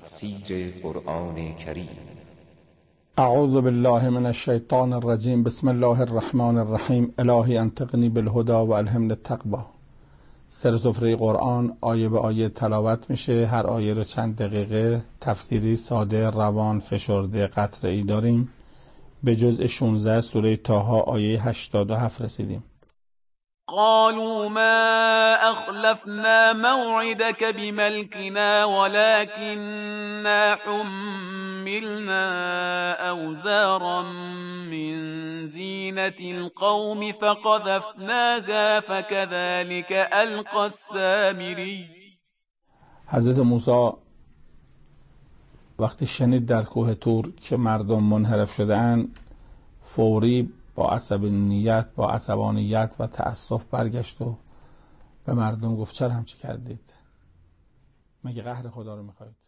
تفسیر قرآن کریم. اعوذ بالله من الشیطان الرجیم. بسم الله الرحمن الرحیم. الهی انطقنی بالهدى و الهمنی التقوی. سر سفره قرآن آیه به آیه تلاوت میشه. هر آیه رو چند دقیقه تفسیری ساده، روان، فشرده، قطعه‌ای داریم. به جزء 16 سوره طه آیه 87 رسیدیم. قالوا ما أخلفنا موعدك بملكنا ولكننا حملنا أوزارا من زينة القوم فقذفناها فكذلك ألقى السامري. حضرت موسی وقتی شنید در کوه طور که مردم منحرف شده‌اند، فوری با عصبانیت و تأسف برگشت و به مردم گفت چرا همچی کردید؟ مگه قهر خدا رو میخواید؟